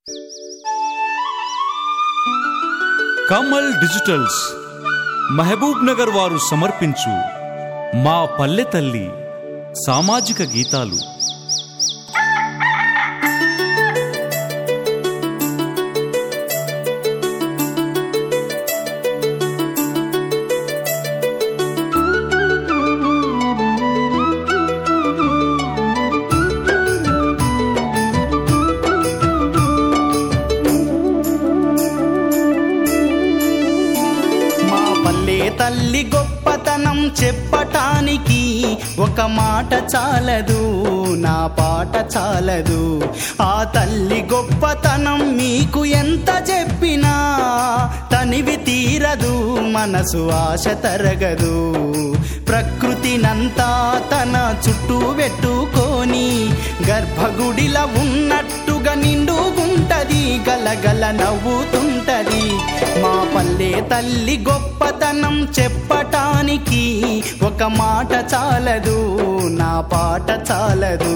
Kamal digitals Mahabub Nagar వారు సమర్పించు మా పల్లె తల్లి సామాజిక గీతాలు. తల్లి గొప్పతనం చెప్పటానికి ఒక మాట చాలదు, నా పాట చాలదు. ఆ తల్లి గొప్పతనం మీకు ఎంత చెప్పినా తనివి తీరదు, మనసు ఆశ తరగదు. ప్రకృతినంతా తన చుట్టూ పెట్టుకొని గర్భగుడిలా ఉన్నట్టుగా నిండుగుంటది, గలగల నవ్వుతుంటది. మా పల్లె తల్లి గొప్పతనం చెప్పటానికి ఒక మాట చాలదు, నా పాట చాలదు.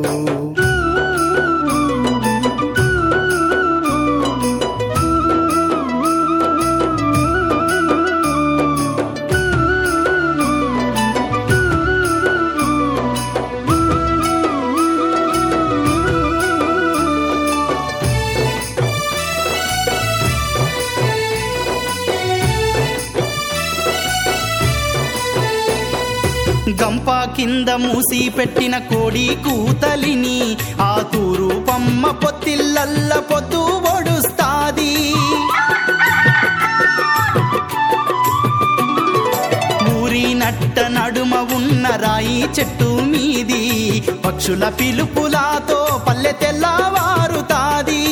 గంప కింద మూసి పెట్టిన కోడి కూతలిని ఆ తూరు పమ్మ పొత్తిళ్ళల్ల పొద్దు ఒడుస్తాది. ఊరి నట్ట నడుమ ఉన్న రాయి చెట్టు మీది పక్షుల పిలుపులాతో పల్లె తెల్లవారుతాది.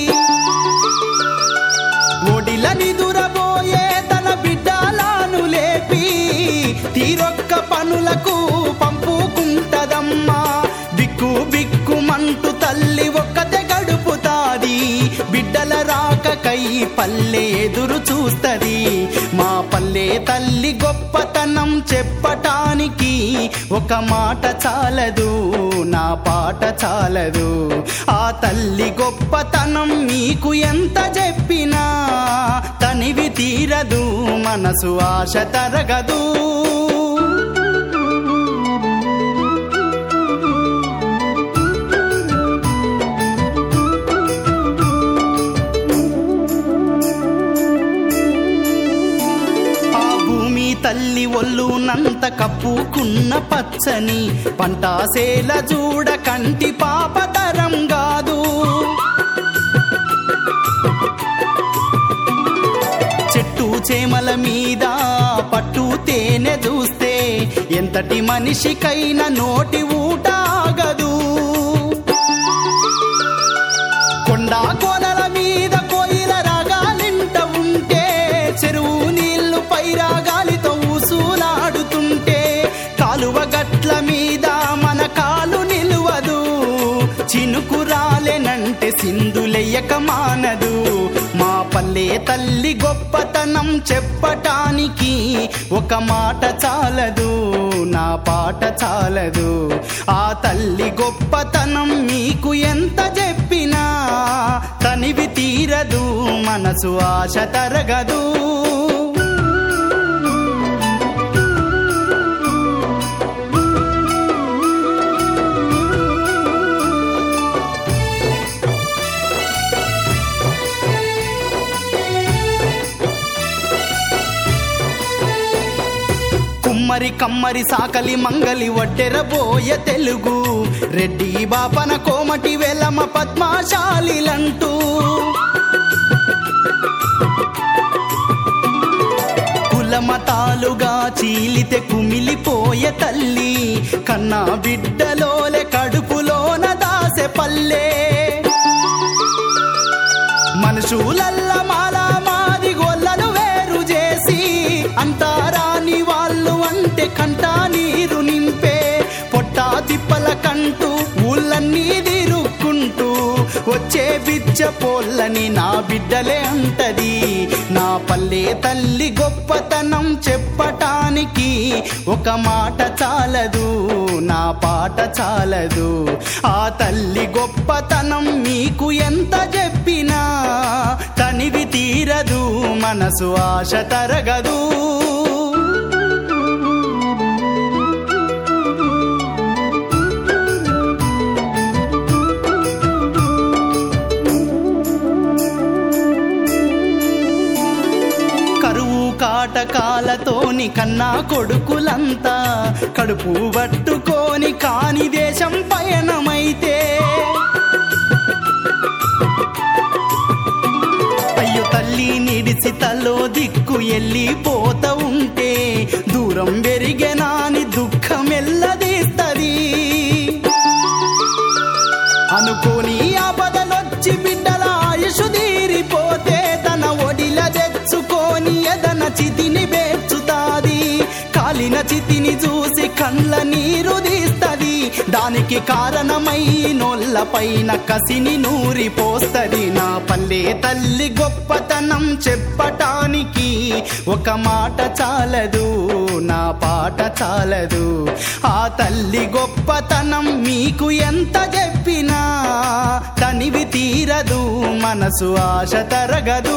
ఒడిలని దురబోయే తన బిడ్డలను లేపి తీరొక్క పనులకు పంపుకుంటదమ్మా. బిక్కు బిక్కుమంటూ తల్లి ఒక్కతే గడుపుతాది, బిడ్డల రాకకై పల్లె ఎదురు చూస్తది. మా పల్లె తల్లి గొప్పతనం చెప్పటానికి ఒక మాట చాలదు, నా పాట చాలదు. ఆ తల్లి గొప్పతనం మీకు ఎంత చెప్పినా తనివి తీరదు, మనసు ఆశ తరగదు. తల్లి ఒళ్ళునంత కప్పుకున్న పచ్చని పంటాసేల చూడ కంటి పాపతరం కాదు. చెట్టు చేమల మీద పట్టు తేనె చూస్తే ఎంతటి మనిషికైనా నోటి ఊట ఆగదు. కొండా కోనల మీద కోయిల రాగాలింట ఉంటే చెరువు నీళ్లు పైరాగాలితో ఊసులాడుతుంటే కాలువ గట్ల మీద మన కాలు నిలువదు. చినుకు రాలేనంటే సింధులెయ్యక మానదు. మా పల్లె తల్లి గొప్పతనం చెప్పటానికి ఒక మాట చాలదు, నా పాట చాలదు. ఆ తల్లి గొప్పతనం మీకు ఎంత చెప్పినా తనివి తీరదు, మనసు ఆశ తరగదు. కుమ్మరి కమ్మరి సాకలి మంగలి వడ్డెరబోయ తెలుగు రెడ్డి బాపన కోమటి వెలమ పద్మశాలిలంటూ కులమతాలుగా చీలితే కుమిలిపోయే తల్లి కన్నా బిడ్డలోలే కడుపులోన దాసె పల్లె. మనుషులల్ల మాలా మాది గొల్లలు వేరు చేసి అంతారాని వాళ్ళు అంటే కంటా నీరు నింపే పొట్టా తిప్పల కంటూ ఊళ్ళన్నీ తిరుక్కుంటూ వచ్చే బిచ్చ పోళ్ళని నా బిడ్డలే అంటది. నా పల్లె తల్లి గొప్పతనం చెప్పటానికి ఒక మాట చాలదు, నా పాట చాలదు. ఆ తల్లి గొప్పతనం మీకు ఎంత చెప్పి తనివి తీరదు మనసు ఆశ తరగదు. కాటకాలతోని కన్నా కొడుకులంతా కడుపు పట్టుకొని కాని దేశం పయనమైతే అయ్యో తల్లి నిడిసి తలో దిక్కు ఎల్లిపోత ఉంటే దూరం పెరిగెనాని దుఃఖం ఎల్లదీస్తది. అనుకోని ఆపదలొచ్చి బిడ్డల ఆయుషు తీరిపోతే తన ఒడిల తెచ్చుకొని ఎదన చితిని బేర్చుతాది. కాలిన చితిని చూసి కండ్ల నీరు తీస్తది. దానికి కారణమై నోళ్ళ పైన కసిని నూరిపోస్తది. నా పల్లె తల్లి గొప్పతనం చెప్పటానికి ఒక మాట చాలదు, నా పాట చాలదు. ఆ తల్లి గొప్పతనం మీకు ఎంత చెప్పినా తనివి తీరదు మనసు ఆశ తరగదు.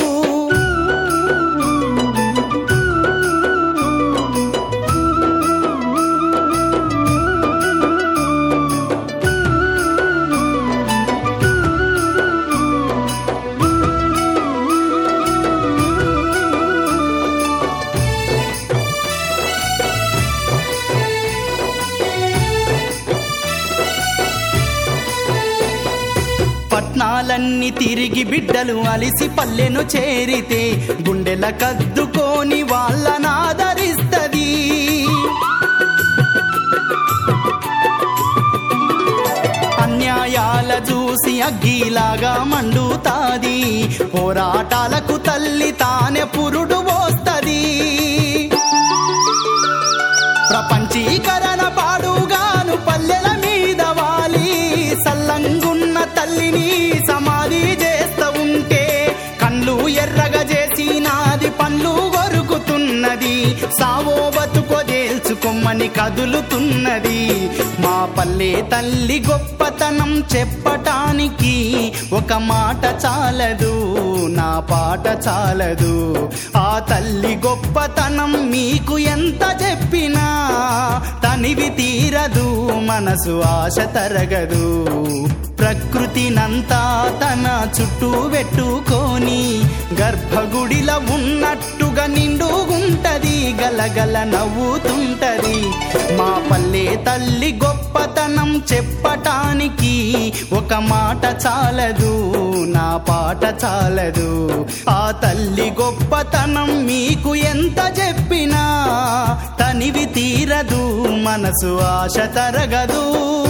పట్నాలన్నీ తిరిగి బిడ్డలు అలిసి పల్లెను చేరితే గుండెల కద్దుకొని వాళ్ళనాదరిస్తది. అన్యాయాల చూసి అగ్గిలాగా మండుతాది. పోరాటాలకు తల్లి తానే పురుడు పోస్తది. ప్రపంచీకరణ పాడుగాను పల్లెల మీద వాలి సల్లంగున్న తల్లిని సమాధి చేస్తా ఉంటే కళ్ళు ఎర్రగా చేసి నాది పండ్లు కొరుకుతున్నది. సావో బతుకో దేల్చుకొమ్మని కదులుతున్నది. మా పల్లె తల్లి గొప్పతనం చెప్పటానికి ఒక మాట చాలదు, నా పాట చాలదు. ఆ తల్లి గొప్పతనం మీకు ఎంత చెప్పినా తనివి తీరదు మనసు ఆశ తరగదు. ప్రకృతినంతా తన చుట్టూ పెట్టుకొని గర్భగుడిలో ఉన్నట్టుగా నిండుగుంటది, గలగల నవ్వుతుంటది. మా పల్లె తల్లి గొప్పతనం చెప్పటానికి ఒక మాట చాలదు, నా పాట చాలదు. ఆ తల్లి గొప్పతనం మీకు ఎంత చెప్పినా తనివి తీరదు మనసు ఆశ తరగదు.